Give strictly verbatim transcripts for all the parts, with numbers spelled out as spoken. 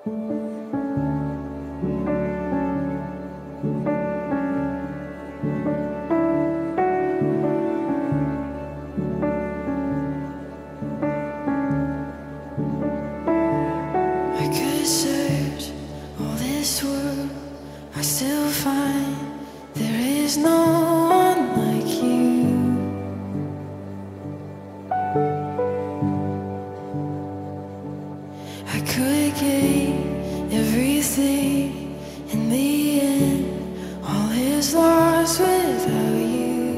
I could search all this world, I still find there is no one like you. I could gain everything in the end, all is lost without you.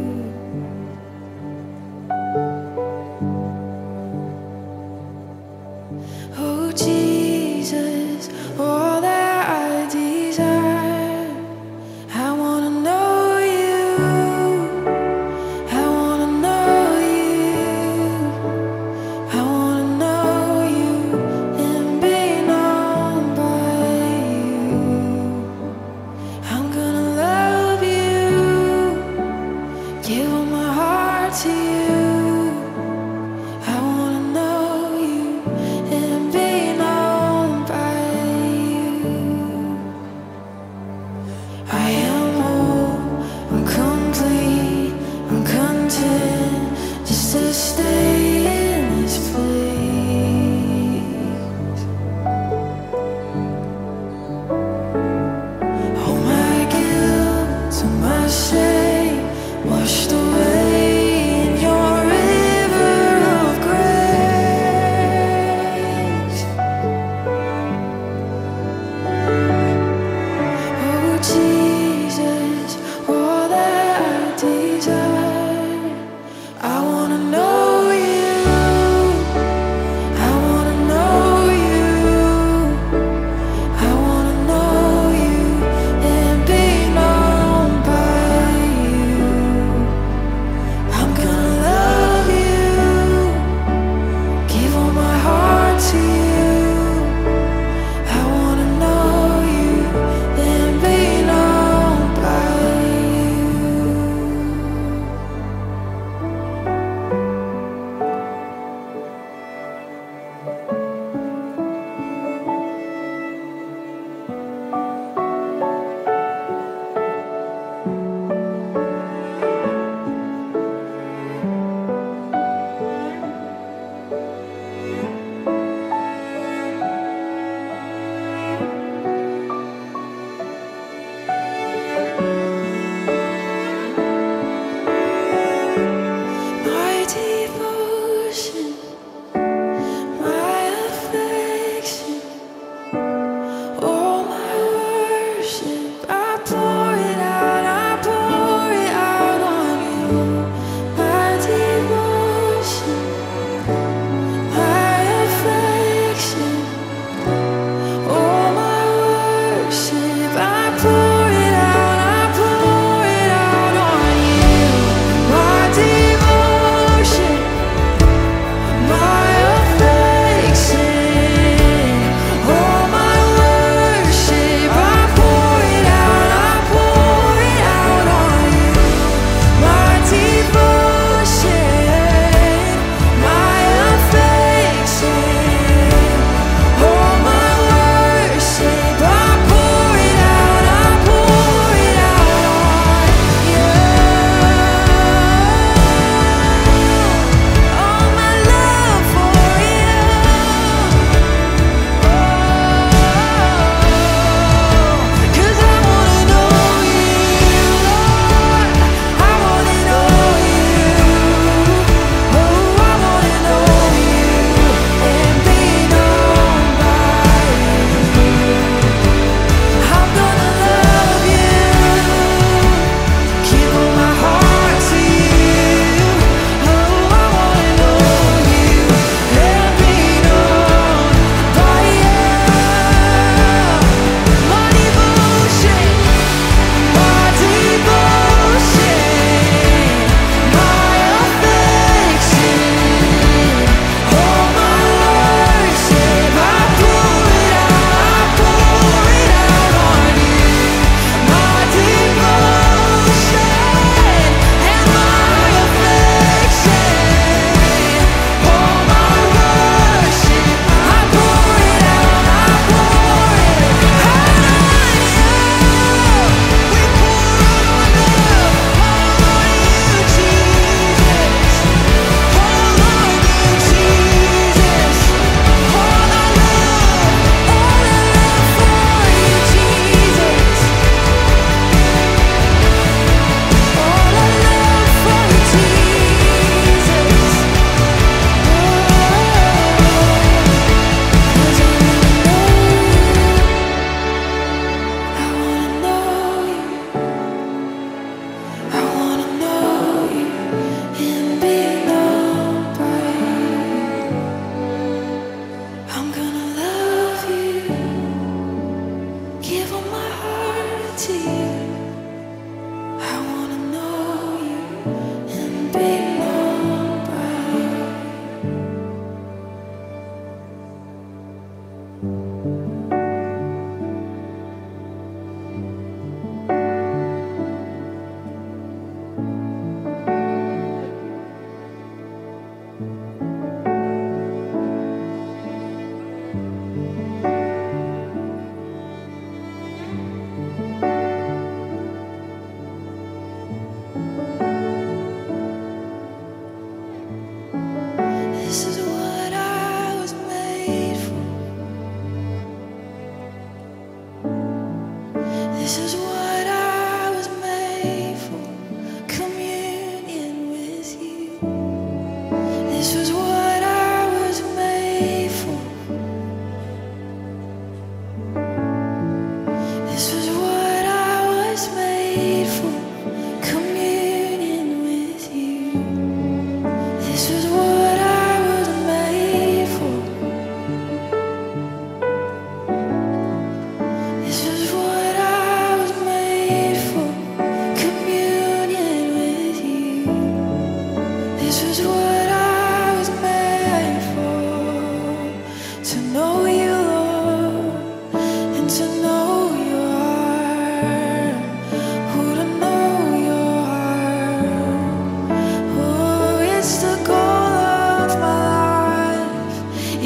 Oh Jesus, all that I desire, I wanna know you, I wanna know you, I wanna know you and be known by you. I'm gonna love you, give all my heart to you. I wanna know you and be known.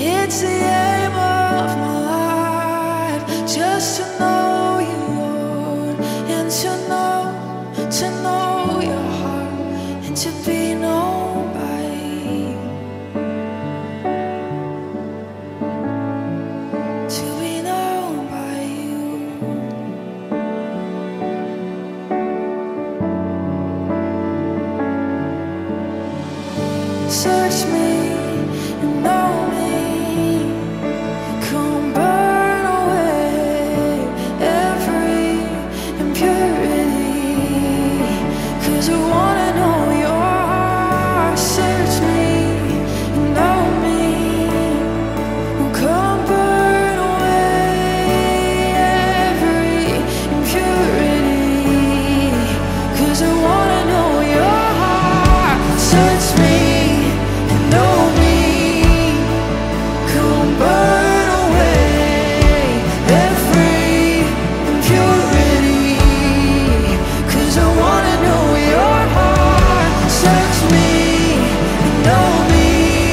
It's the aim of my life, just to know you, Lord, and to know, to know your heart, and to be known by you, to be known by you. Search me and know me, come burn away every impurity, 'cause I wanna know your heart. Search me and know me, come burn away every impurity, 'cause I wanna know your heart. Search me, know me, come burn away every impurity, 'cause I wanna know your heart. Search me and know me,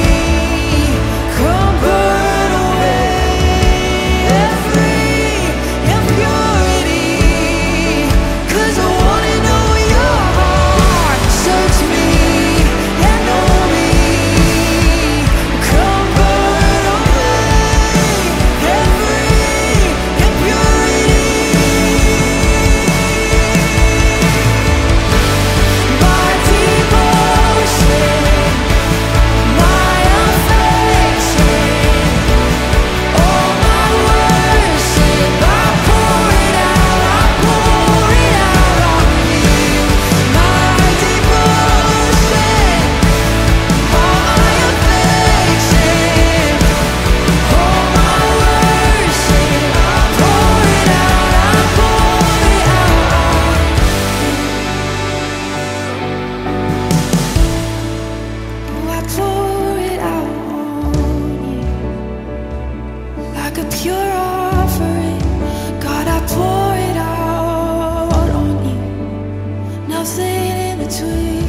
come burn away every impurity, 'cause I wanna know your heart. Search me and know me, come burn away every impurity. My devotion, my affection, all my worship, I pour it out, I pour it out on you. My devotion, all my affection, all my worship, I pour it out, I pour it out on you. Oh, I pour it out on you, like a pure offering. God, I pour it out on you, nothing in between.